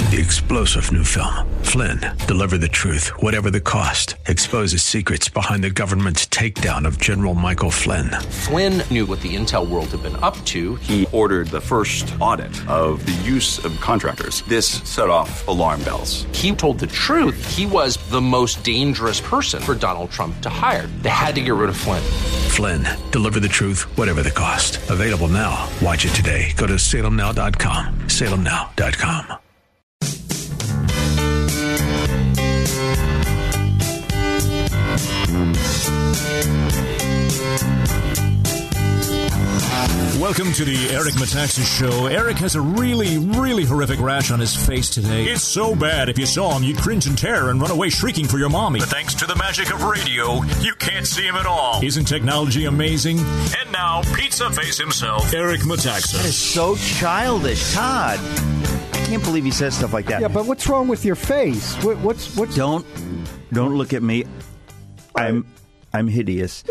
The explosive new film, Flynn, deliver the truth, whatever the cost, exposes secrets behind the government's takedown of General Michael Flynn. Flynn knew what the intel world had been up to. He ordered the first audit of the use of contractors. This set off alarm bells. He told the truth. He was the most dangerous person for Donald Trump to hire. They had to get rid of Flynn. Flynn, deliver the truth, whatever the cost. Available now. Watch it today. Go to salemnow.com. salemnow.com. Welcome to the Eric Metaxas Show. Eric has a really, really horrific rash on his face today. It's so bad, if you saw him, you'd cringe in terror and run away shrieking for your mommy. But thanks to the magic of radio, you can't see him at all. Isn't technology amazing? And now, Pizza Face himself, Eric Metaxas. That is so childish, Todd. I can't believe he says stuff like that. Yeah, but what's wrong with your face? What's? Don't look at me. I'm hideous.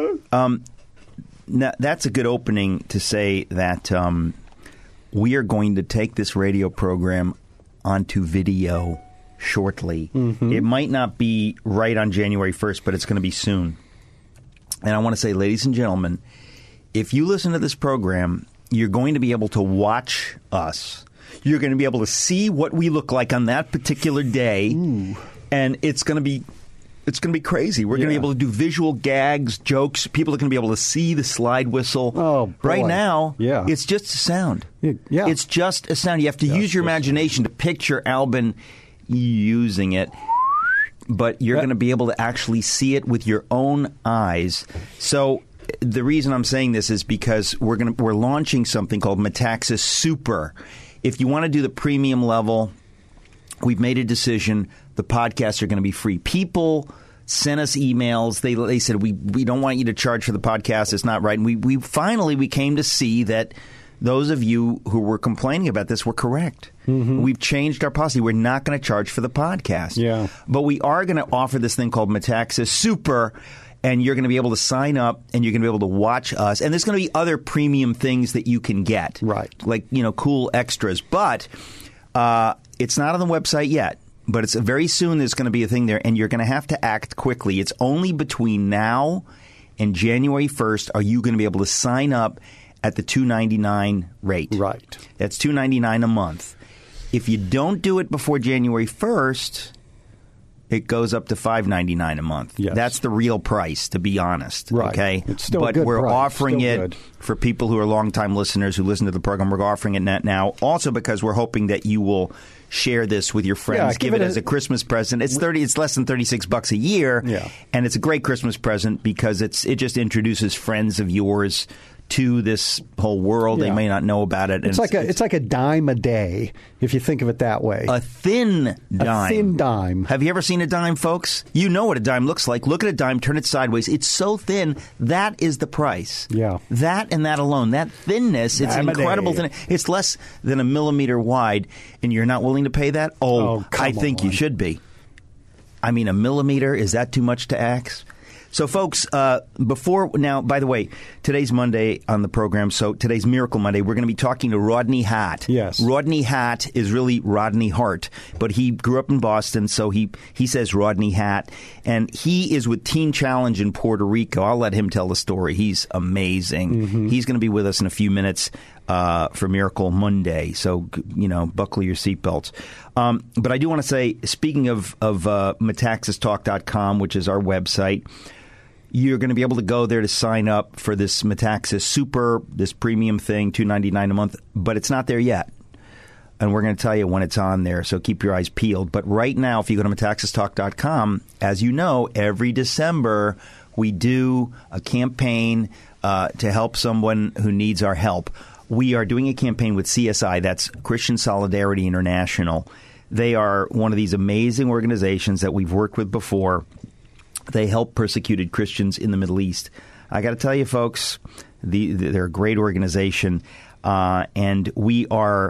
Now, that's a good opening to say that we are going to take this radio program onto video shortly. Mm-hmm. It might not be right on January 1st, but it's going to be soon. And I want to say, ladies and gentlemen, if you listen to this program, you're going to be able to watch us. You're going to be able to see what we look like on that particular day. Ooh. And it's going to be crazy. We're going to be able to do visual gags, jokes. People are going to be able to see the slide whistle. Oh, boy. Right now, it's just a sound. Yeah. It's just a sound. You have to use your imagination to picture Albin using it. But you're going to be able to actually see it with your own eyes. So the reason I'm saying this is because we're launching something called Metaxas Super. If you want to do the premium level, we've made a decision. The podcasts are going to be free. People sent us emails. They said, we don't want you to charge for the podcast. It's not right. And we finally came to see that those of you who were complaining about this were correct. Mm-hmm. We've changed our policy. We're not going to charge for the podcast. Yeah. But we are going to offer this thing called Metaxas Super, and you're going to be able to sign up, and you're going to be able to watch us. And there's going to be other premium things that you can get. Right. Like, cool extras. But it's not on the website yet. But it's very soon there's going to be a thing there, and you're going to have to act quickly. It's only between now and January 1st are you going to be able to sign up at the $2.99 rate. Right. That's $2.99 a month. If you don't do it before January 1st, it goes up to $5.99 a month. Yes. That's the real price, to be honest. Right. Okay? It's still but a good we're price. offering Still it good. for people who are longtime listeners who listen to the program. We're offering it now. Also because we're hoping that you will share this with your friends. Yeah, give it as a Christmas present. It's less than $36 a year. Yeah. And it's a great Christmas present because it just introduces friends of yours to this whole world. Yeah. They may not know about it. It's like a dime a day, if you think of it that way. A thin dime. A thin dime. Have you ever seen a dime, folks? You know what a dime looks like. Look at a dime, turn it sideways. It's so thin. That is the price. Yeah. That and that alone. That thinness, it's Dime a incredible. day. It's less than a millimeter wide, and you're not willing to pay that? Oh, I think come you on. should be. I mean, a millimeter, is that too much to ask? So, folks, by the way, today's Monday on the program, so today's Miracle Monday. We're going to be talking to Rodney Hart. Yes. Rodney Hart is really Rodney Hart, but he grew up in Boston, so he says Rodney Hart. And he is with Teen Challenge in Puerto Rico. I'll let him tell the story. He's amazing. Mm-hmm. He's going to be with us in a few minutes for Miracle Monday. So, buckle your seatbelts. But I do want to say, speaking of MetaxasTalk.com, which is our website, you're going to be able to go there to sign up for this Metaxas Super, this premium thing, $2.99 a month, but it's not there yet. And we're going to tell you when it's on there, so keep your eyes peeled. But right now, if you go to MetaxasTalk.com, as you know, every December we do a campaign to help someone who needs our help. We are doing a campaign with CSI, that's Christian Solidarity International. They are one of these amazing organizations that we've worked with before. They help persecuted Christians in the Middle East. I got to tell you, folks, they're a great organization, and we're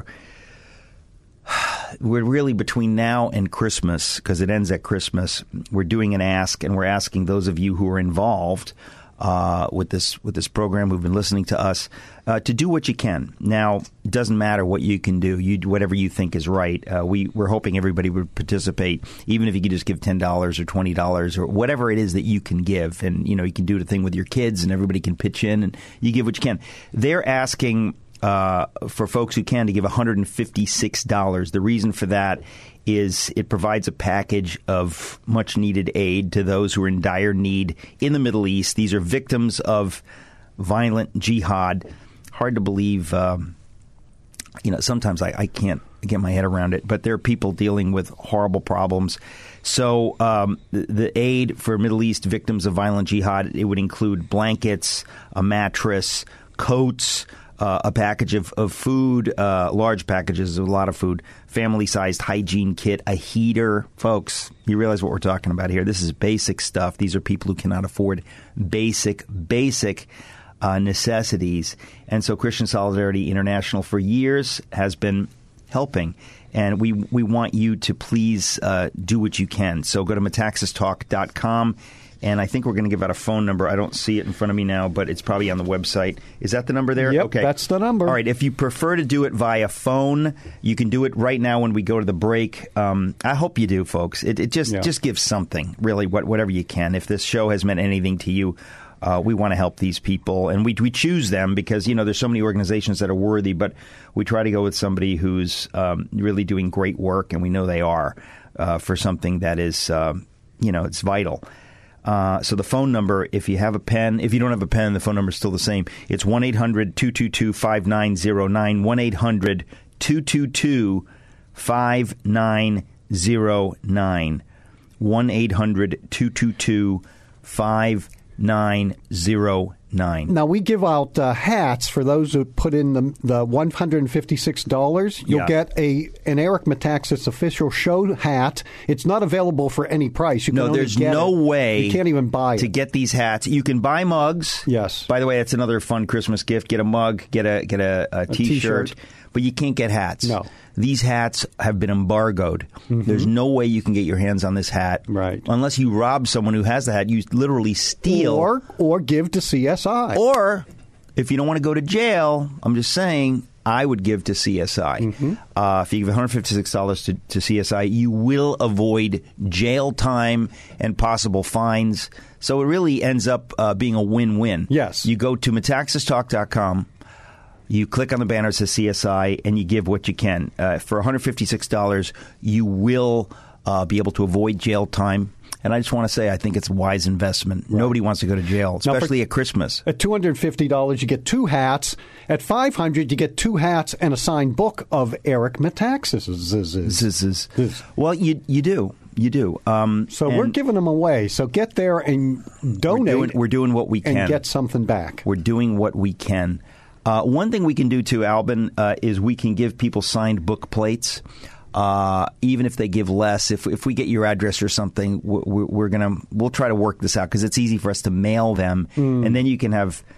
really between now and Christmas, because it ends at Christmas. We're doing an ask, and we're asking those of you who are involved with this program who've been listening to us, to do what you can. Now, it doesn't matter what you can do. You do whatever you think is right. We're hoping everybody would participate, even if you could just give $10 or $20 or whatever it is that you can give. And, you can do the thing with your kids and everybody can pitch in and you give what you can. They're asking for folks who can to give $156. The reason for that is it provides a package of much-needed aid to those who are in dire need in the Middle East. These are victims of violent jihad. Hard to believe, sometimes I can't get my head around it, but there are people dealing with horrible problems. So the aid for Middle East victims of violent jihad, it would include blankets, a mattress, coats, a package of food, large packages, a lot of food, family-sized hygiene kit, a heater. Folks, you realize what we're talking about here. This is basic stuff. These are people who cannot afford basic necessities. And so Christian Solidarity International for years has been helping. And we want you to please do what you can. So go to metaxastalk.com. And I think we're going to give out a phone number. I don't see it in front of me now, but it's probably on the website. Is that the number there? Yep, okay. That's the number. All right. If you prefer to do it via phone, you can do it right now when we go to the break. I hope you do, folks. It just gives something, really, whatever you can. If this show has meant anything to you, we want to help these people. And we choose them because, there's so many organizations that are worthy, but we try to go with somebody who's really doing great work, and we know they are for something that is, it's vital. So the phone number, if you have a pen, if you don't have a pen, the phone number is still the same. It's 1-800-222-5909, 1-800-222-5909, 1-800-222-5909. Now, we give out hats for those who put in the $156. You'll get an Eric Metaxas official show hat. It's not available for any price. There's no way you can't even buy it. To get these hats. You can buy mugs. Yes. By the way, that's another fun Christmas gift. Get a mug, get a T-shirt. But you can't get hats. No. These hats have been embargoed. Mm-hmm. There's no way you can get your hands on this hat. Right. Unless you rob someone who has the hat. You literally steal. Or give to CSI. Or, if you don't want to go to jail, I'm just saying, I would give to CSI. Mm-hmm. If you give $156 to CSI, you will avoid jail time and possible fines. So it really ends up being a win-win. Yes. You go to metaxastalk.com. You click on the banner that says CSI, and you give what you can. For $156, you will be able to avoid jail time. And I just want to say, I think it's a wise investment. Right. Nobody wants to go to jail, especially at Christmas. At $250, you get 2 hats. At $500, you get 2 hats and a signed book of Eric Metaxas. Well, you do. You do. So we're giving them away. So get there and donate. We're doing what we can. And get something back. We're doing what we can. One thing we can do, too, Albin, is we can give people signed book plates. Even if they give less, if we get your address or something, we'll try to work this out because it's easy for us to mail them, and then you can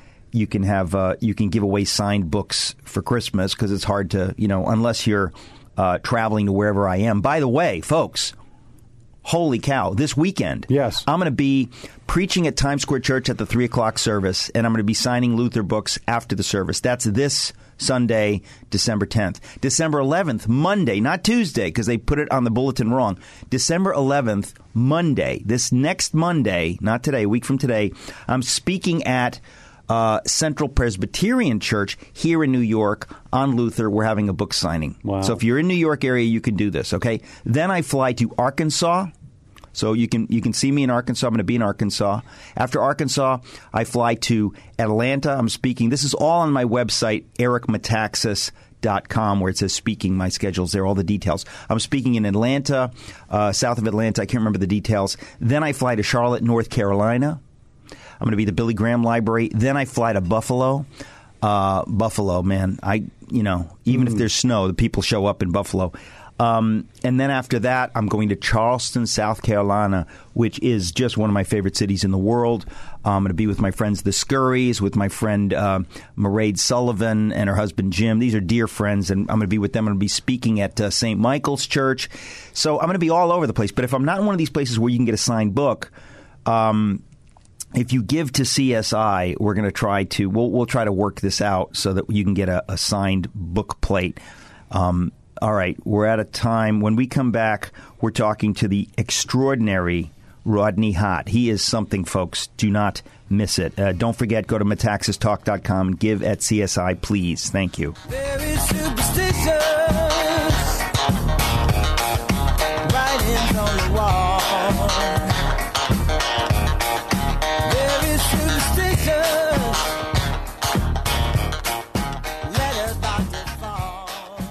give away signed books for Christmas because it's hard to unless you're traveling to wherever I am. By the way, folks. Holy cow, this weekend, yes, I'm going to be preaching at Times Square Church at the 3 o'clock service, and I'm going to be signing Luther books after the service. That's this Sunday, December 10th. December 11th, Monday, not Tuesday, because they put it on the bulletin wrong. December 11th, Monday, this next Monday, not today, a week from today, I'm speaking at Central Presbyterian Church here in New York on Luther. We're having a book signing. Wow. So if you're in New York area, you can do this, okay? Then I fly to Arkansas. So you can see me in Arkansas. I'm going to be in Arkansas. After Arkansas, I fly to Atlanta. I'm speaking. This is all on my website, ericmetaxas.com, where it says speaking. My schedule's there, all the details. I'm speaking in Atlanta, south of Atlanta. I can't remember the details. Then I fly to Charlotte, North Carolina. I'm going to be at the Billy Graham Library. Then I fly to Buffalo. Buffalo, man. Even if there's snow, the people show up in Buffalo. And then after that, I'm going to Charleston, South Carolina, which is just one of my favorite cities in the world. I'm going to be with my friends, the Scurrys, with my friend Mairead Sullivan and her husband, Jim. These are dear friends, and I'm going to be with them. I'm going to be speaking at St. Michael's Church. So I'm going to be all over the place. But if I'm not in one of these places where you can get a signed book, if you give to CSI, we're going to try to we'll try to work this out so that you can get a signed book plate. All right, we're out of time. When we come back, we're talking to the extraordinary Rodney Hart. He is something, folks. Do not miss it. Don't forget, go to metaxastalk.com and give at CSI, please. Thank you. Very superstitious. Writings on the wall. Very superstitious. Let us about to fall.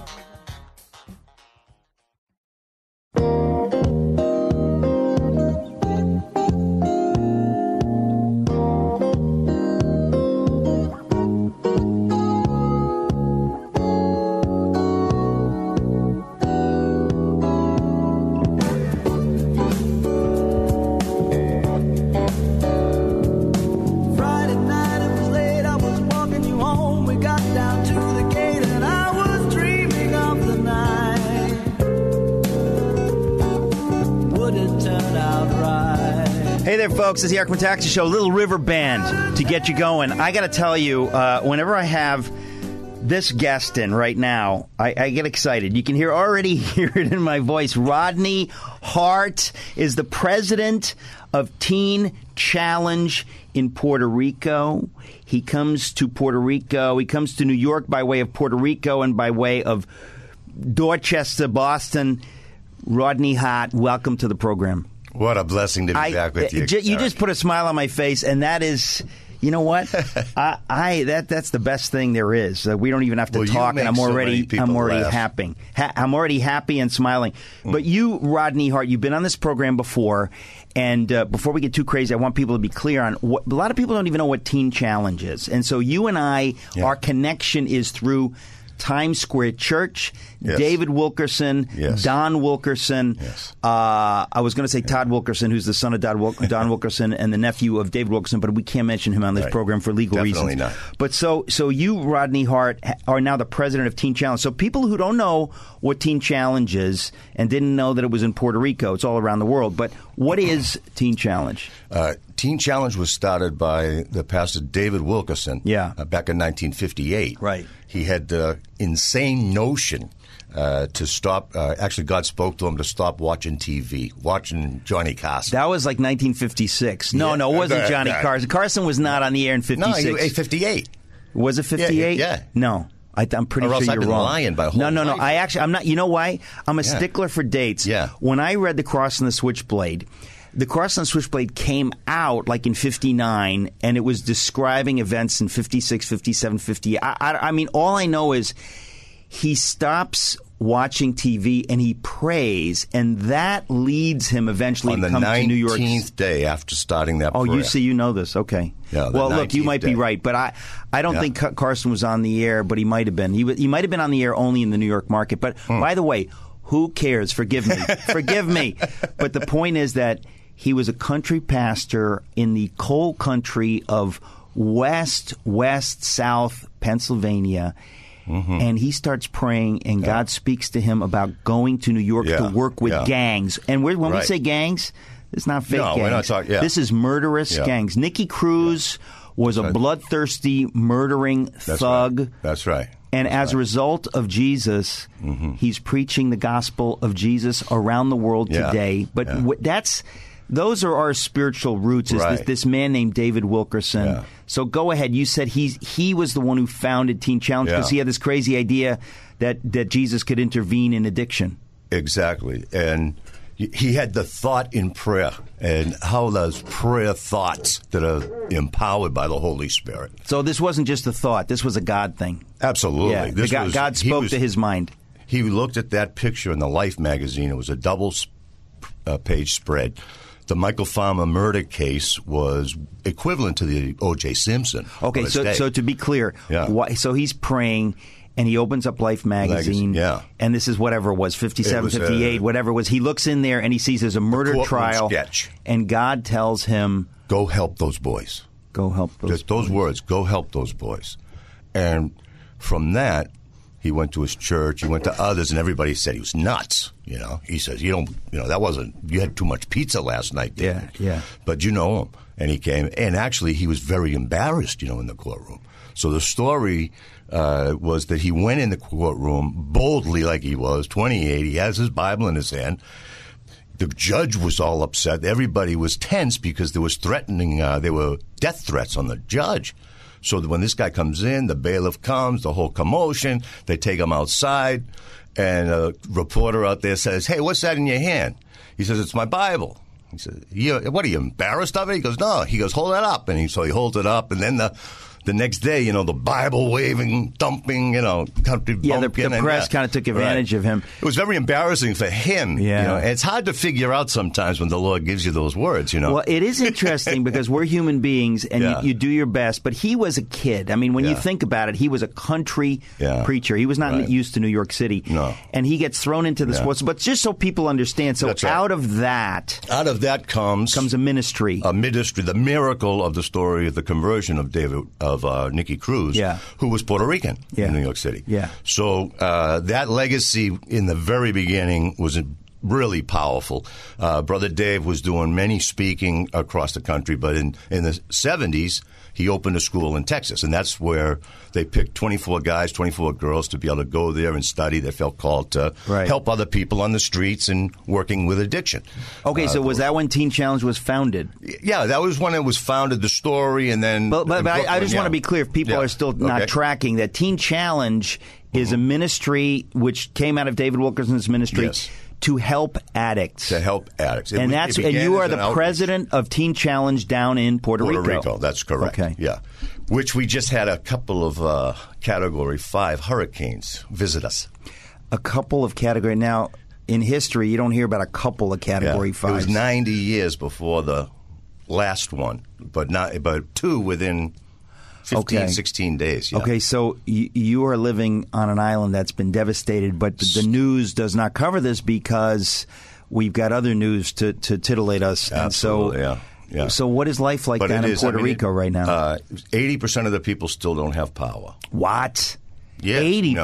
Hey there, folks. It's the Eric Metaxas Show, Little River Band to get you going. I got to tell you, whenever I have this guest in right now, I get excited. You can already hear it in my voice. Rodney Hart is the president of Teen Challenge in Puerto Rico. He comes to Puerto Rico. He comes to New York by way of Puerto Rico and by way of Dorchester, Boston. Rodney Hart, welcome to the program. What a blessing to be back with you. You just put a smile on my face, and that is, you know what? That's the best thing there is. We don't even have to talk, and I'm already happy. I'm already happy and smiling. But you, Rodney Hart, you've been on this program before, and before we get too crazy, I want people to be clear on what a lot of people don't even know what Teen Challenge is, and so you and I, our connection is through Times Square Church, David Wilkerson, Don Wilkerson. I was going to say Todd Wilkerson, who's the son of Don Wilkerson and the nephew of David Wilkerson, but we can't mention him on this program for legal reasons. Not. But so you, Rodney Hart, are now the president of Teen Challenge. So people who don't know what Teen Challenge is and didn't know that it was in Puerto Rico, it's all around the world. But what is Teen Challenge? Teen Challenge was started by the pastor David Wilkerson back in 1958. Right. He had the insane notion to stop. Actually, God spoke to him to stop watching TV, watching Johnny Carson. That was like 1956. No, it wasn't Johnny Carson. Carson was not on the air in 56. No, 58. Was it 58? Yeah. No. I'm pretty sure you're wrong. Lying by whole no. life. I'm not. You know why? I'm a stickler for dates. Yeah. When I read The Cross and the Switchblade, The Cross and the Switchblade came out like in 59, and it was describing events in 56, 57, 58. I mean, all I know is he stops watching TV and he prays, and that leads him eventually to come to New York. On the 19th day after starting that prayer. Oh, you know this. Okay. Yeah, well, look, you might be right, but I don't think Carson was on the air, but he might have been. He might have been on the air only in the New York market. But by the way, who cares? Forgive me. Forgive me. But the point is that he was a country pastor in the coal country of South Pennsylvania. And he starts praying, and God speaks to him about going to New York to work with gangs. And when we say gangs, it's not fake gangs. We're not talking, This is murderous gangs. Nicky Cruz was a bloodthirsty, murdering thug. Right. That's right. And as a result of Jesus, he's preaching the gospel of Jesus around the world today. But those are our spiritual roots, is this man named David Wilkerson. Yeah. So go ahead. You said he was the one who founded Teen Challenge because he had this crazy idea that Jesus could intervene in addiction. Exactly. And he had the thought in prayer, and how those prayer thoughts that are empowered by the Holy Spirit. So this wasn't just a thought. This was a God thing. Absolutely. Yeah. God spoke to his mind. He looked at that picture in the Life magazine. It was a double-page spread. The Michael Farmer murder case was equivalent to the O.J. Simpson. Okay, so to be clear, so he's praying, and he opens up Life magazine, and this is whatever it was, 57, 58, whatever it was. He looks in there, and he sees there's a murder trial, and God tells him, go help those boys. Go help those boys. Just those words, go help those boys. And from that, He went to his church. He went to others, and everybody said he was nuts. He says, you had too much pizza last night. David. Yeah. But you know him. And he came, and actually he was very embarrassed, in the courtroom. So the story was that he went in the courtroom boldly like he was, 28. He has his Bible in his hand. The judge was all upset. Everybody was tense because there was there were death threats on the judge. So when this guy comes in, the bailiff comes, the whole commotion, they take him outside, and a reporter out there says, "Hey, what's that in your hand?" He says, "It's my Bible." He says, "What, are you embarrassed of it?" He goes, "No." He goes, "Hold that up." And so he holds it up, and then the next day, the Bible waving, thumping, country bumpkin. The press kind of took advantage of him. It was very embarrassing for him. Yeah. And it's hard to figure out sometimes when the Lord gives you those words, Well, it is interesting because we're human beings, and you do your best. But he was a kid. I mean, when you think about it, he was a country preacher. He was not used to New York City. No. And he gets thrown into the sports. But just so people understand, so out of that comes a ministry. A ministry, the miracle of the story of the conversion of Nicky Cruz, who was Puerto Rican in New York City. Yeah. So that legacy in the very beginning was really powerful. Brother Dave was doing many speaking across the country, but in the 70s, he opened a school in Texas, and that's where they picked 24 guys, 24 girls to be able to go there and study. They felt called to help other people on the streets and working with addiction. Okay, so was that when Teen Challenge was founded? Yeah, that was when it was founded, the story, and then... But I just want to be clear, if people are still not tracking, that Teen Challenge is a ministry which came out of David Wilkerson's ministry. Yes. To help addicts. To help addicts. And you are the president of Teen Challenge down in Puerto Rico. That's correct. Okay. Yeah. Which we just had a couple of Category 5 hurricanes visit us. A couple of Category. Now, in history, you don't hear about a couple of Category 5s. It was 90 years before the last one, but two within 15, 16 days. Yeah. Okay, so you are living on an island that's been devastated, but the news does not cover this because we've got other news to titillate us. Absolutely, and so what is life like down in Puerto Rico right now? 80% of the people still don't have power. What? Yeah,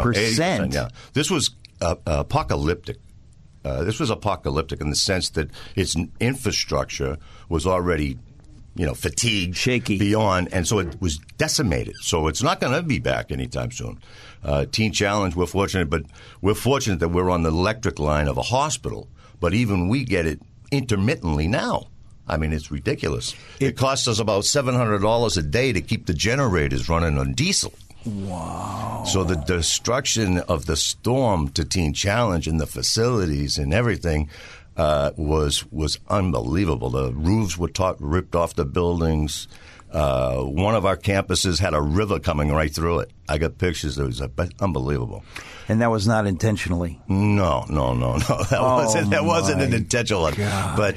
80%? Yeah. This was apocalyptic. This was apocalyptic in the sense that its infrastructure was already fatigued, shaky, beyond, and so it was decimated. So it's not going to be back anytime soon. Teen Challenge, we're fortunate that we're on the electric line of a hospital, but even we get it intermittently now. I mean, it's ridiculous. It costs us about $700 a day to keep the generators running on diesel. Wow. So the destruction of the storm to Teen Challenge and the facilities and everything was unbelievable. The roofs were ripped off the buildings. One of our campuses had a river coming right through it. I got pictures. It was unbelievable. And that was not intentionally? No. That wasn't an intentional one. But,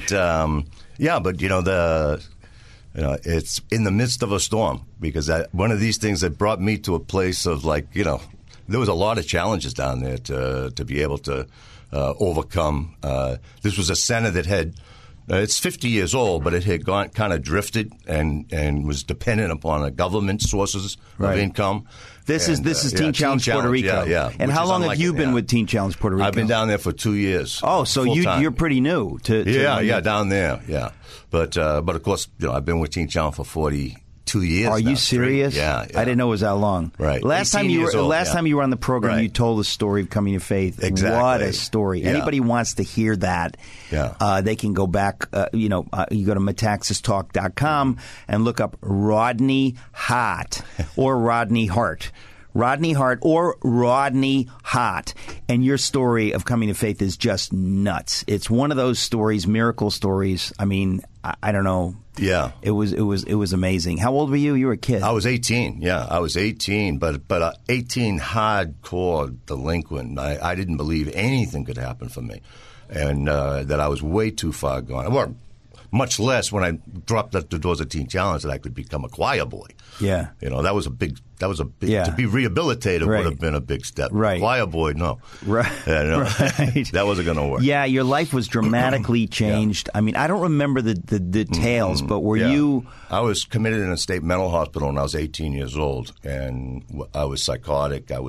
it's in the midst of a storm because one of these things that brought me to a place of there was a lot of challenges down there to be able to overcome. This was a center that had, it's 50 years old, but it had gone kind of drifted and was dependent upon government sources of income. This is Teen Challenge Puerto Rico. Yeah. And how long have you been with Teen Challenge Puerto Rico? I've been down there for 2 years. Oh, so you're pretty new to down there. Yeah, but of course, I've been with Teen Challenge for 42 years. Are you serious? Yeah. I didn't know it was that long. Right. Last time you were on the program, you told the story of coming to faith. Exactly. What a story! Yeah. Anybody wants to hear that? Yeah. They can go back. You go to metaxastalk.com and look up Rodney Hart or Rodney Hart. Rodney Hart or Rodney Hart. And your story of coming to faith is just nuts. It's one of those stories, miracle stories. I mean, I don't know. Yeah. It was amazing. How old were you? You were a kid. I was 18. Yeah, I was 18, but 18 hardcore delinquent. I didn't believe anything could happen for me, and that I was way too far gone. Well, much less when I dropped at the doors of Teen Challenge that I could become a choir boy. Yeah. That was a big to be rehabilitated would have been a big step. Right. Choir boy, no. Right. Right. That wasn't going to work. Yeah, your life was dramatically changed. I mean, I don't remember the details, but were you... I was committed in a state mental hospital when I was 18 years old, and I was psychotic. I was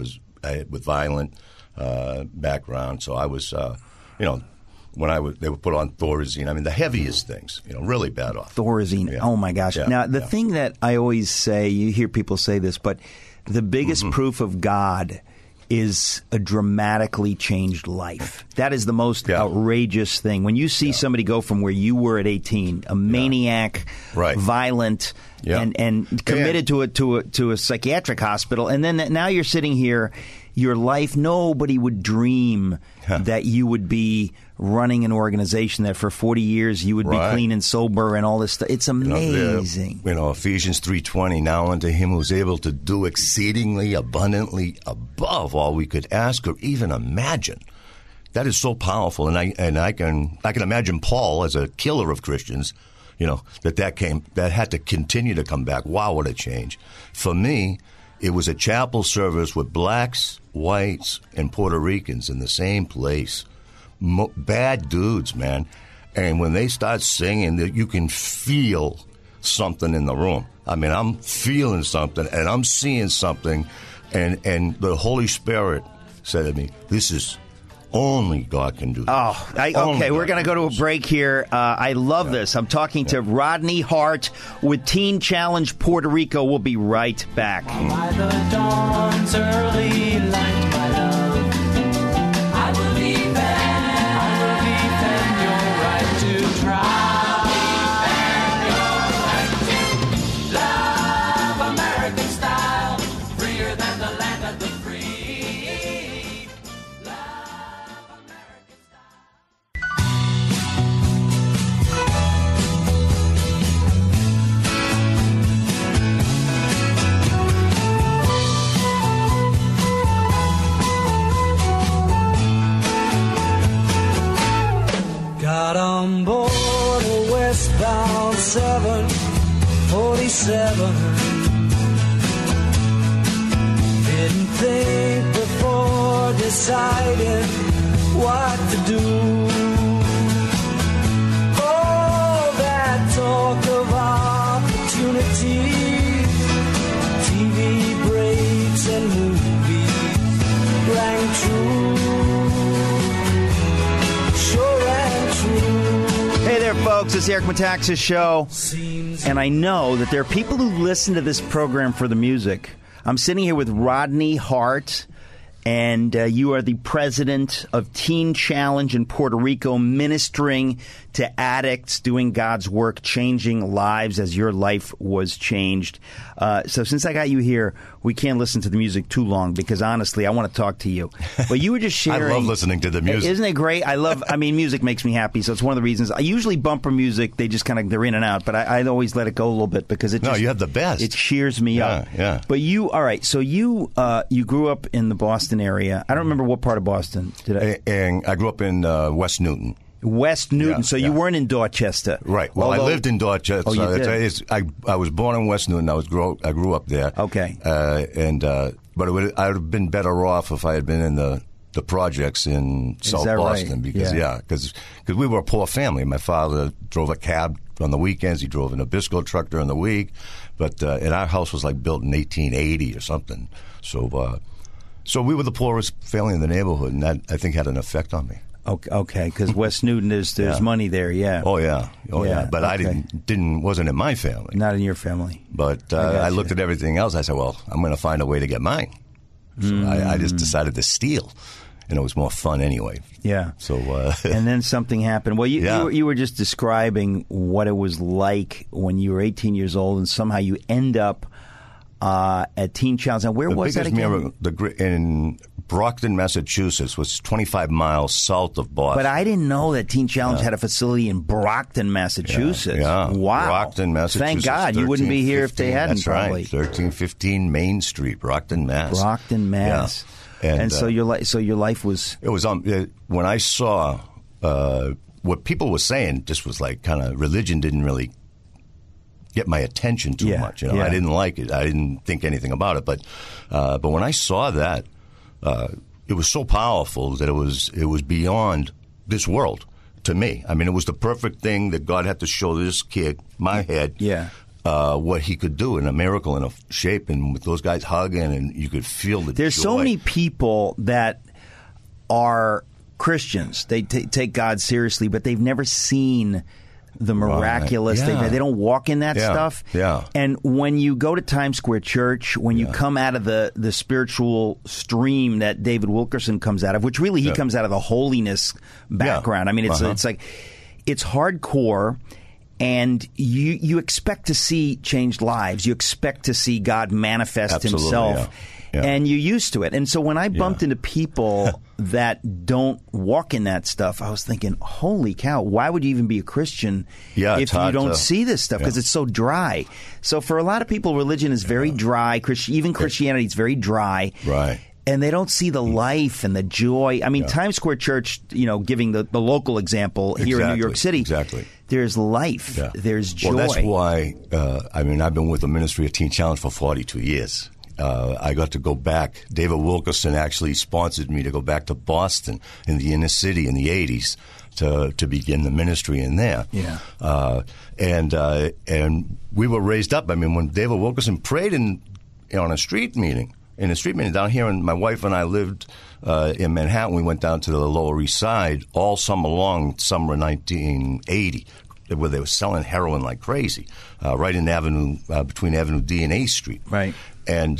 with violent background. So I was, they would put on Thorazine. I mean, the heaviest things, really bad off. Thorazine. Yeah. Oh my gosh. Yeah. Now the thing that I always say, you hear people say this, but the biggest proof of God is a dramatically changed life. That is the most outrageous thing. When you see somebody go from where you were at 18, a maniac, violent, and committed to a psychiatric hospital, and then now you're sitting here, your life, nobody would dream that you would be running an organization that for 40 years you would be clean and sober and all this stuff. It's amazing. Ephesians 3:20, now unto him who's able to do exceedingly abundantly above all we could ask or even imagine. That is so powerful, and I can imagine Paul as a killer of Christians, that had to continue to come back. Wow, what a change. For me, it was a chapel service with blacks, whites, and Puerto Ricans in the same place. Bad dudes, man. And when they start singing, you can feel something in the room. I mean, I'm feeling something, and I'm seeing something, and the Holy Spirit said to me, this is only God can do this. Okay, we're going to go to a break here. I love this. I'm talking to Rodney Hart with Teen Challenge Puerto Rico. We'll be right back. By the dawn's early light, my love, I believe in your right to try. Love American style, freer than the land of the free. Love American style. Got on board a westbound 747. Didn't think before deciding what to do. All that talk of opportunity, TV breaks and movies rang true. Hey there, folks. It's the Eric Metaxas Show. And I know that there are people who listen to this program for the music. I'm sitting here with Rodney Hart, and you are the president of Teen Challenge in Puerto Rico, ministering to addicts, doing God's work, changing lives as your life was changed. So since I got you here, we can't listen to the music too long because, honestly, I want to talk to you. But you were just sharing. I love listening to the music. Isn't it great? Music makes me happy, so it's one of the reasons. I usually bumper music. They just they're in and out, but I always let it go a little bit because you have the best. It cheers me up. Yeah. But all right, so you grew up in the Boston area. I don't remember what part of Boston. Did I? And I grew up in West Newton. West Newton, so you weren't in Dorchester. Right. Well, I lived in Dorchester. Oh, you did? I was born in West Newton. I grew up there. Okay. But I would have been better off if I had been in the projects in South Boston. Right? Because we were a poor family. My father drove a cab on the weekends. He drove an Nabisco truck during the week. But and our house was built in 1880 or something. So we were the poorest family in the neighborhood, and that, I think, had an effect on me. Okay, because West Newton, there's money there, yeah. Oh yeah. But I wasn't in my family. Not in your family. But I looked at everything else. I said, well, I'm going to find a way to get mine. So I just decided to steal, and it was more fun anyway. Yeah. So and then something happened. Well, you were just describing what it was like when you were 18 years old, and somehow you end up at Teen Challenge. Now, where was that again? In Brockton, Massachusetts, was 25 miles south of Boston. But I didn't know that Teen Challenge had a facility in Brockton, Massachusetts. Yeah. Wow. Brockton, Massachusetts. Thank God. You wouldn't be here if they hadn't, that's probably. Right. 1315 Main Street, Brockton, Mass. Brockton, Mass. Yeah. And so your life was... It was when I saw what people were saying, just was religion didn't really get my attention too much. I didn't like it. I didn't think anything about it. But when I saw that, it was so powerful that it was beyond this world to me. I mean, it was the perfect thing that God had to show this kid, my head. Yeah. what he could do in a miracle in a shape, and with those guys hugging, and you could feel the There's joy. so many people that are Christians. They take God seriously, but they've never seen the miraculous. Right. Yeah. They don't walk in that stuff. Yeah. And when you go to Times Square Church, when you come out of the spiritual stream that David Wilkerson comes out of, which really he comes out of the holiness background. I mean, it's like it's hardcore. And you expect to see changed lives. You expect to see God manifest himself. Yeah. And you're used to it. And so when I bumped into people that don't walk in that stuff, I was thinking, holy cow, why would you even be a Christian if you don't see this stuff? Because it's so dry. So for a lot of people, religion is very dry. Even Christianity is very dry. Right. And they don't see the life and the joy. I mean, Times Square Church, giving the local example here in New York City. Exactly. There's life. Yeah. There's joy. Well, that's why, I've been with the Ministry of Teen Challenge for 42 years. I got to go back. David Wilkerson actually sponsored me to go back to Boston in the inner city in the 80s to begin the ministry in there. Yeah. And we were raised up. I mean, when David Wilkerson prayed on a street meeting, down here, and my wife and I lived in Manhattan. We went down to the Lower East Side all summer long, summer 1980, where they were selling heroin like crazy, right in between Avenue D and A Street. Right. And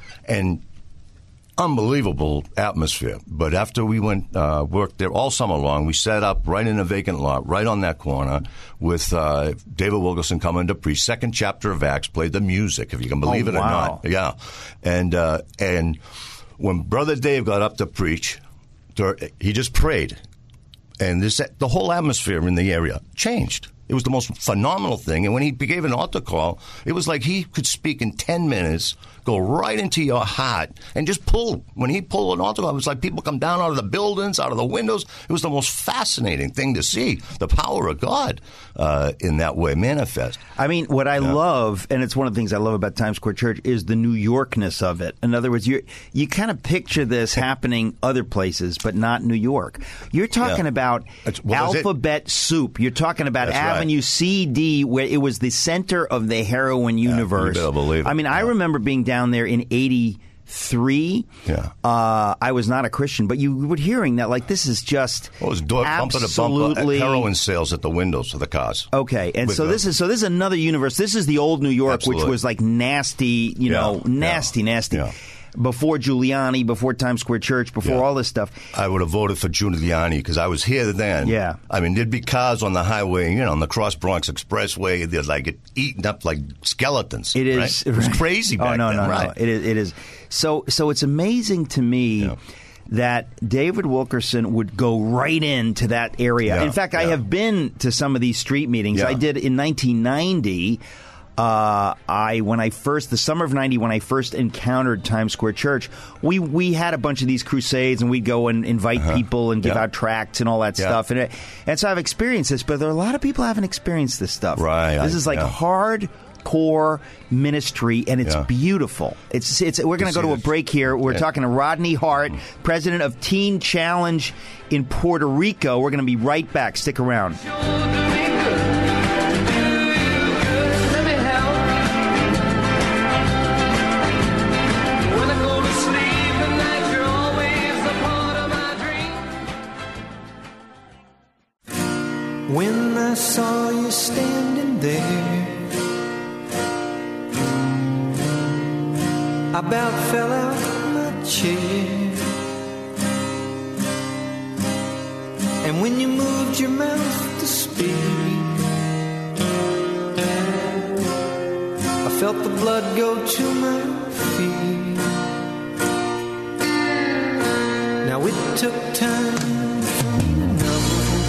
unbelievable atmosphere. But after we went worked there all summer long, we set up right in a vacant lot, right on that corner, with David Wilkerson coming to preach. Second chapter of Acts, played the music, if you can believe it or not. Yeah. And when Brother Dave got up to preach, he just prayed. And the whole atmosphere in the area changed. It was the most phenomenal thing. And when he gave an altar call, it was like he could speak in 10 minutes, go right into your heart, and just pull. When he pulled an altar call, it was like people come down out of the buildings, out of the windows. It was the most fascinating thing to see, the power of God in that way manifest. I mean, what I love, and it's one of the things I love about Times Square Church, is the New Yorkness of it. In other words, you kind of picture this happening other places, but not New York. You're talking about Alphabet Soup. You're talking about Avenue CD, where it was the center of the heroin universe. You better believe it. I mean, I remember being down there in 83. Yeah. I was not a Christian, but you were hearing that, like, this is just it was bumper to bumper heroin sales at the windows of the cars. Okay, and so this is another universe. This is the old New York, which was like nasty, nasty. Yeah. Before Giuliani, before Times Square Church, before all this stuff. I would have voted for Giuliani because I was here then. Yeah. I mean, there'd be cars on the highway, on the Cross Bronx Expressway. They'd get eaten up like skeletons. It is. Right? It was crazy back then. No. It is. So it's amazing to me that David Wilkerson would go right into that area. Yeah. In fact, I have been to some of these street meetings. Yeah. I did in 1990. The summer of 90, when I first encountered Times Square Church, we had a bunch of these crusades, and we'd go and invite people and give out tracts and all that stuff. And so I've experienced this, but there are a lot of people who haven't experienced this stuff. Right. This is like hardcore ministry, and it's beautiful. It's we're going to go to a break here. We're talking to Rodney Hart, president of Teen Challenge in Puerto Rico. We're going to be right back. Stick around. When I saw you standing there, I about fell out my chair. And when you moved your mouth to speak, I felt the blood go to my feet. Now it took time for me to know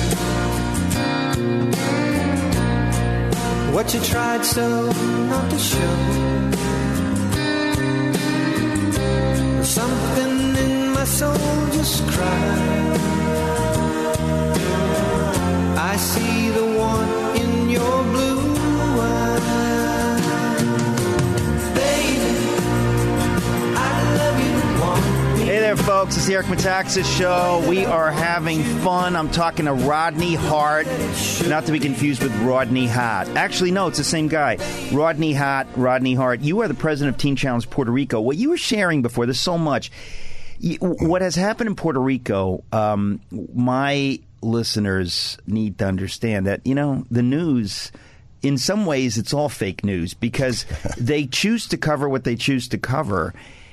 what you tried so not to show. Something in my soul just cried. I see the one in your blue eyes. Baby, I love you. Hey there, folks. folks. It's the Eric Metaxas Show. We are having fun. I'm talking to Rodney Hart, not to be confused with Rodney Hart. Actually, no, it's the same guy. Rodney Hart. You are the president of Teen Challenge Puerto Rico. What you were sharing before, there's so much. What has happened in Puerto Rico, my listeners need to understand that, the news, in some ways, it's all fake news because they choose to cover what they choose to cover.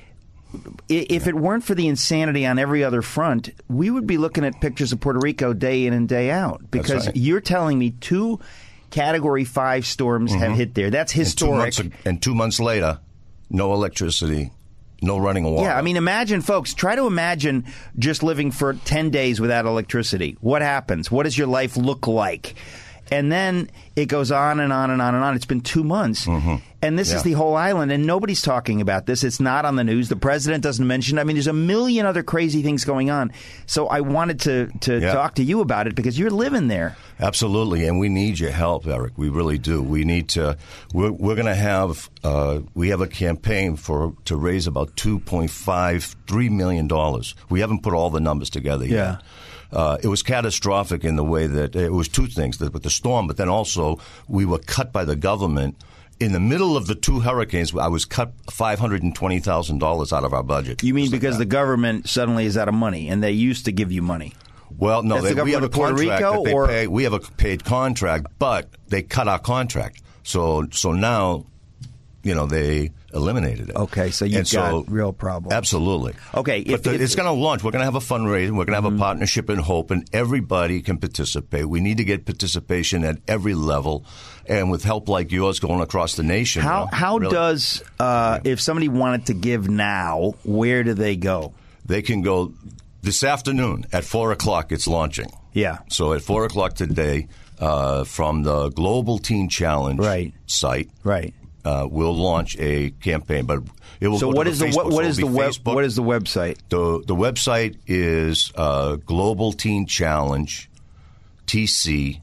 If it weren't for the insanity on every other front, we would be looking at pictures of Puerto Rico day in and day out because you're telling me 2 Category 5 storms have hit there. That's historic. And 2 months later, no electricity. No running water. Yeah, I mean, imagine, folks, try to imagine just living for 10 days without electricity. What happens? What does your life look like? And then it goes on and on and on and on. It's been 2 months. And this is the whole island, and nobody's talking about this. It's not on the news. The president doesn't mention it. I mean, there's a million other crazy things going on. So I wanted to talk to you about it because you're living there. Absolutely, and we need your help, Eric. We really do. We need to. We're going to have. We have a campaign to raise about $2.53 million. We haven't put all the numbers together yet. It was catastrophic in the way that it was 2 things with the storm, but then also we were cut by the government. In the middle of the 2 hurricanes, I was cut $520,000 out of our budget. You mean because the government suddenly is out of money, and they used to give you money? Well, no, we have a contract that they pay. We have a paid contract, but they cut our contract. So now, they eliminated it. Okay, so you've got real problems. Absolutely. Okay. It's going to launch. We're going to have a fundraiser. We're going to have a partnership in Hope, and everybody can participate. We need to get participation at every level, and with help like yours going across the nation. How does, if somebody wanted to give now, where do they go? They can go this afternoon at 4 o'clock. It's launching. Yeah. So at 4 o'clock today, from the Global Teen Challenge site. Right. We'll launch a campaign, but it will. So what is the website? The website is Global Teen Challenge TC.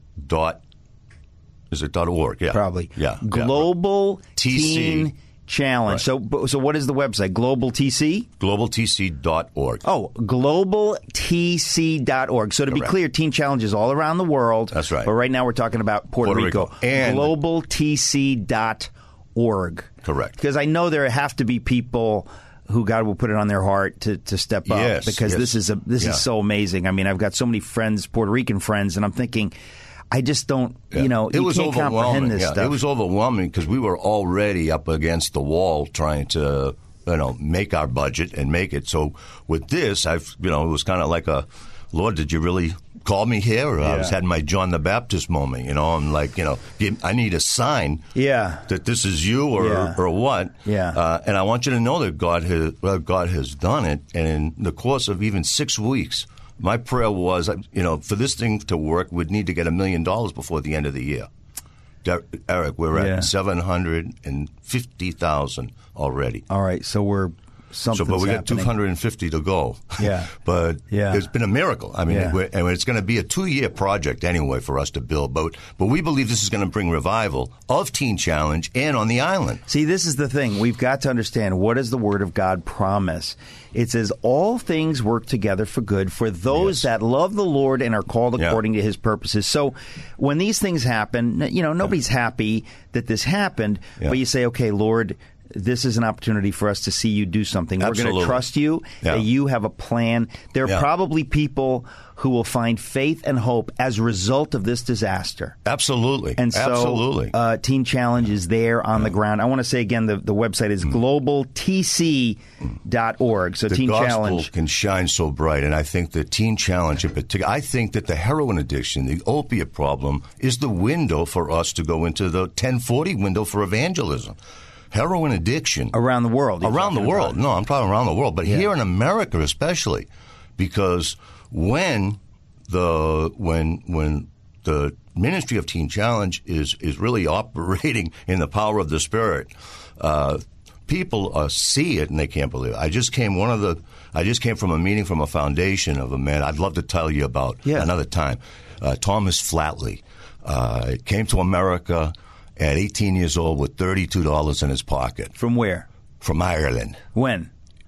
Is it .org? Yeah, probably. Yeah, Global Teen Challenge. Right. So what is the website? Global TC? GlobalTC.org. Oh, GlobalTC.org. So to be clear, Teen Challenge is all around the world. That's right. But right now we're talking about Puerto Rico. And GlobalTC.org. Correct. Because I know there have to be people who God will put it on their heart to step up. Because this is so amazing. I mean, I've got so many friends, Puerto Rican friends, and I'm thinking, I just don't, you can't comprehend this stuff. It was overwhelming because we were already up against the wall trying to, make our budget and make it. So with this, it was kind of like Lord, did you really call me here? Or I was having my John the Baptist moment, I'm like, I need a sign that this is you or what. Yeah. And I want you to know that God has done it. And in the course of even 6 weeks, my prayer was, for this thing to work, we'd need to get $1 million before the end of the year. Eric, we're at 750,000 already. All right, so we're something's but we got happening. 250 to go. Yeah, but it's been a miracle. I mean, and it's going to be a 2-year project anyway for us to build. But we believe this is going to bring revival of Teen Challenge and on the island. See, this is the thing. We've got to understand, what does the Word of God promise? It says, all things work together for good for those that love the Lord and are called according to His purposes. So when these things happen, nobody's happy that this happened, but you say, okay, Lord, this is an opportunity for us to see you do something. Absolutely. We're going to trust you, that you have a plan. There are probably people who will find faith and hope as a result of this disaster. Absolutely. And so Teen Challenge is there on the ground. I want to say again, the website is globaltc.org. So Teen Challenge. The gospel can shine so bright, and I think the Teen Challenge in particular, I think that the heroin addiction, the opiate problem, is the window for us to go into the 1040 window for evangelism. Heroin addiction. Around the world. Around the world. No, I'm talking around the world. But here in America especially, because when the ministry of Teen Challenge is really operating in the power of the Spirit, people see it and they can't believe it. I just came from a meeting from a foundation of a man I'd love to tell you about another time. Thomas Flatley came to America at 18 years old with $32 in his pocket. From where? From Ireland. When?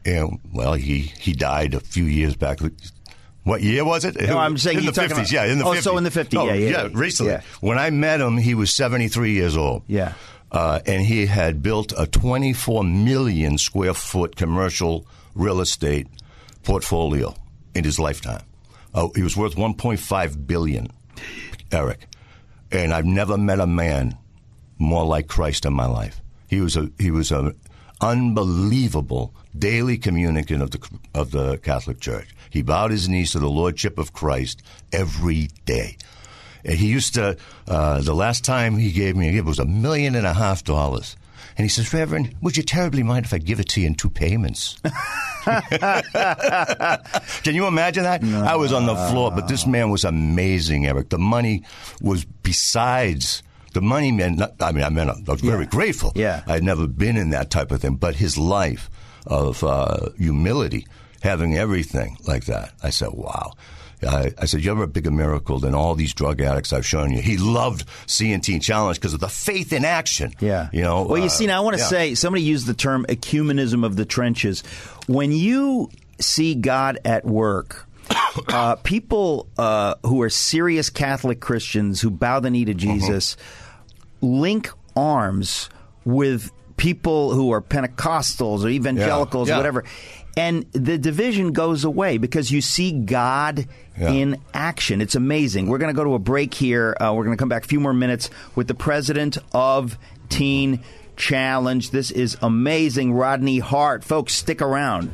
And, well, he died a few years back. What year was it? No, I'm saying in the 50s. About, yeah, in the 50s. Oh, so in the 50s. No, yeah, recently. Yeah. When I met him, he was 73 years old. Yeah. And he had built a 24 million square foot commercial real estate portfolio in his lifetime. He was worth $1.5 billion, Eric. And I've never met a man more like Christ in my life. He was an unbelievable daily communicant of the Catholic Church. He bowed his knees to the Lordship of Christ every day. And he used to, the last time he gave me a gift was $1.5 million. And he says, Reverend, would you terribly mind if I give it to you in 2 payments? Can you imagine that? No. I was on the floor, but this man was amazing, Eric. The money was besides... The money meant, I was very grateful. Yeah. I had never been in that type of thing. But his life of humility, having everything like that, I said, wow. I said, you're a bigger miracle than all these drug addicts I've shown you. He loved seeing Teen Challenge because of the faith in action. Yeah. You know. Well, you see, now I want to say, somebody used the term ecumenism of the trenches. When you see God at work, people who are serious Catholic Christians who bow the knee to Jesus link arms with people who are Pentecostals or evangelicals or whatever. And the division goes away because you see God in action. It's amazing. We're going to go to a break here. We're going to come back a few more minutes with the president of Teen Challenge. This is amazing. Rodney Hart. Folks, stick around.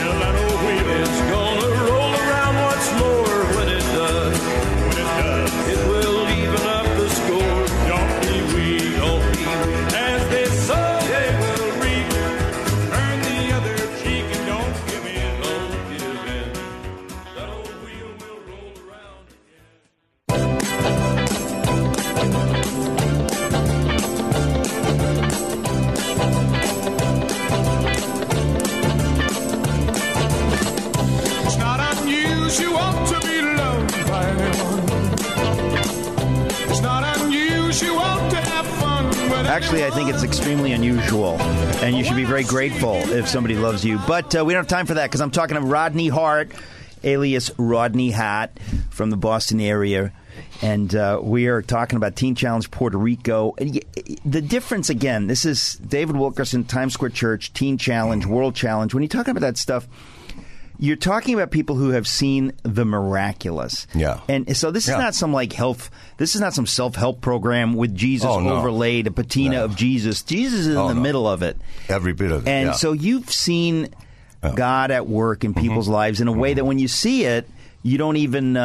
Actually, I think it's extremely unusual, and you should be very grateful if somebody loves you. But we don't have time for that because I'm talking to Rodney Hart, alias Rodney Hat, from the Boston area. And we are talking about Teen Challenge Puerto Rico. The difference, again, this is David Wilkerson, Times Square Church, Teen Challenge, World Challenge. When you're talking about that stuff, you're talking about people who have seen the miraculous. Yeah. And so this is not some this is not some self-help program with Jesus overlaid, a patina of Jesus. Jesus is in the middle of it. Every bit of it. And so you've seen God at work in people's lives in a way that when you see it, you don't even...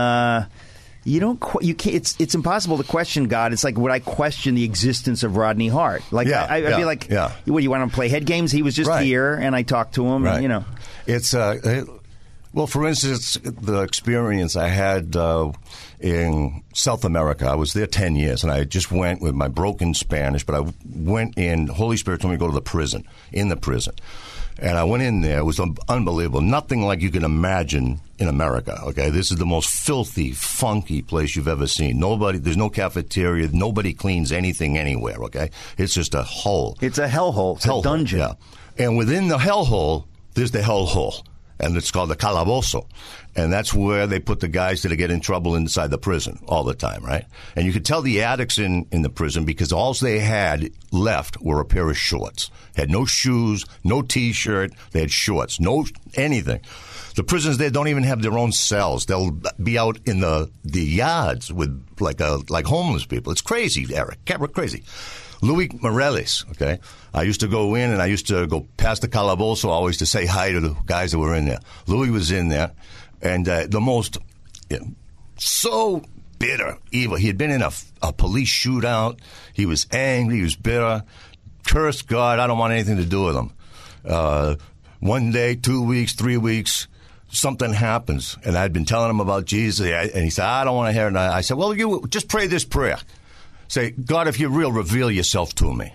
It's impossible to question God. It's like, would I question the existence of Rodney Hart? Like, I'd be like, what, you want to play head games? He was just here, and I talked to him, and, you know. It's, well, for instance, the experience I had in South America, I was there 10 years, and I just went with my broken Spanish, but I went in, Holy Spirit told me to go to the prison, And I went in there. It was unbelievable. Nothing like you can imagine in America, okay? This is the most filthy, funky place you've ever seen. There's no cafeteria. Nobody cleans anything anywhere, okay? It's just a hole. It's a hellhole. It's a dungeon. Yeah. And within the hellhole, there's the hellhole. And it's called the calabozo. And that's where they put the guys that get in trouble inside the prison all the time, right? And you could tell the addicts in the prison because all they had left were a pair of shorts. Had no shoes, no T-shirt. They had shorts, no anything. The prisons there don't even have their own cells. They'll be out in the yards with like homeless people. It's crazy, Eric. Crazy. Louis Morales, okay? I used to go in and I used to go past the calabozo always to say hi to the guys that were in there. Louis was in there, and the most, so bitter, evil. He had been in a police shootout. He was angry. He was bitter. Cursed God. I don't want anything to do with him. 1 day, 2 weeks, 3 weeks, something happens. And I'd been telling him about Jesus, and he said, I don't want to hear it. And I said, well, you just pray this prayer. Say, God, if you're real, reveal yourself to me.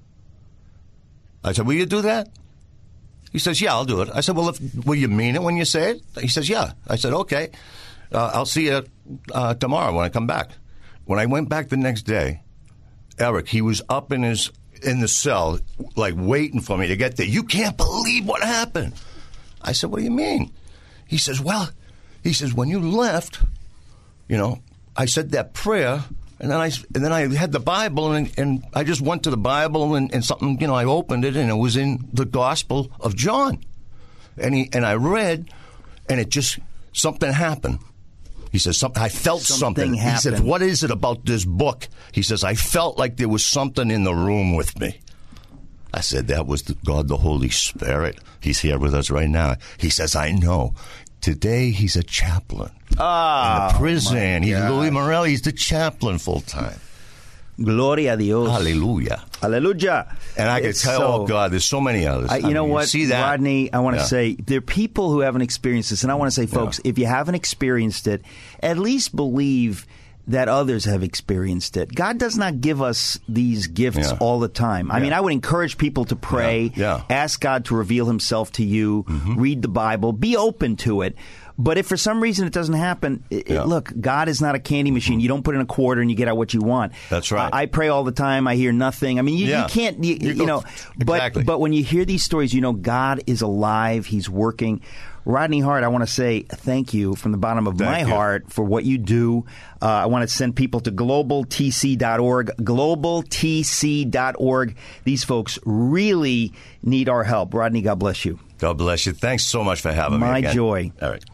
I said, will you do that? He says, yeah, I'll do it. I said, well, will you mean it when you say it? He says, yeah. I said, okay. I'll see you tomorrow when I come back. When I went back the next day, Eric, he was up in the cell, like waiting for me to get there. You can't believe what happened. I said, what do you mean? He says, when you left, I said that prayer, and then I had the Bible, and I just went to the Bible, and something, I opened it, and it was in the Gospel of John. And I read, and it just, something happened. He says, I felt something. He said, what is it about this book? He says, I felt like there was something in the room with me. I said, that was God the Holy Spirit. He's here with us right now. He says, I know. Today, he's a chaplain in a prison. He's Louis Morelli. He's the chaplain full-time. Gloria a Dios. Hallelujah. Hallelujah. And I could tell, God, there's so many others. You know what, see that? Rodney, I want to say, there are people who haven't experienced this, and I want to say, folks, if you haven't experienced it, at least believe that others have experienced it. God does not give us these gifts all the time. I mean, I would encourage people to pray, ask God to reveal himself to you, read the Bible, be open to it. But if for some reason it doesn't happen, look, God is not a candy machine. You don't put in a quarter and you get out what you want. That's right. I pray all the time. I hear nothing. I mean, you can't, exactly. But when you hear these stories, God is alive. He's working. Rodney Hart, I want to say thank you from the bottom of my heart for what you do. I want to send people to globaltc.org, globaltc.org. These folks really need our help. Rodney, God bless you. God bless you. Thanks so much for having me again. My joy. All right.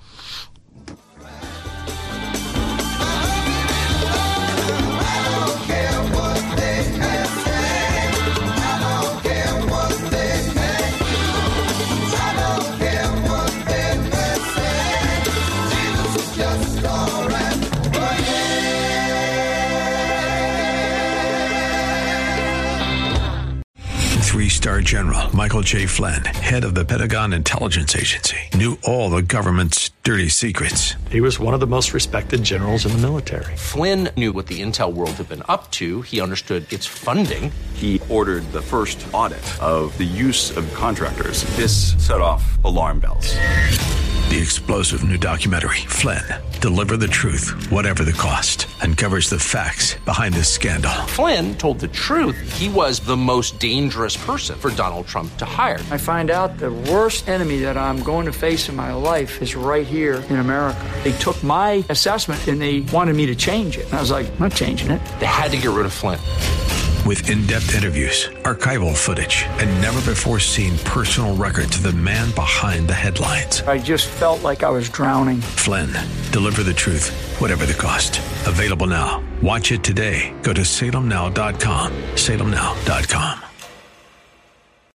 Three-star General Michael J. Flynn, head of the Pentagon Intelligence Agency, knew all the government's dirty secrets. He was one of the most respected generals in the military. Flynn knew what the intel world had been up to. He understood its funding. He ordered the first audit of the use of contractors. This set off alarm bells. The explosive new documentary, Flynn, Deliver the Truth, Whatever the Cost, uncovers the facts behind this scandal. Flynn told the truth. He was the most dangerous person for Donald Trump to hire. I find out the worst enemy that I'm going to face in my life is right here in America. They took my assessment and they wanted me to change it. And I was like, I'm not changing it. They had to get rid of Flynn. With in-depth interviews, archival footage, and never-before-seen personal records of the man behind the headlines. I just felt like I was drowning. Flynn, Deliver the Truth, Whatever the Cost. Available now. Watch it today. Go to salemnow.com. salemnow.com.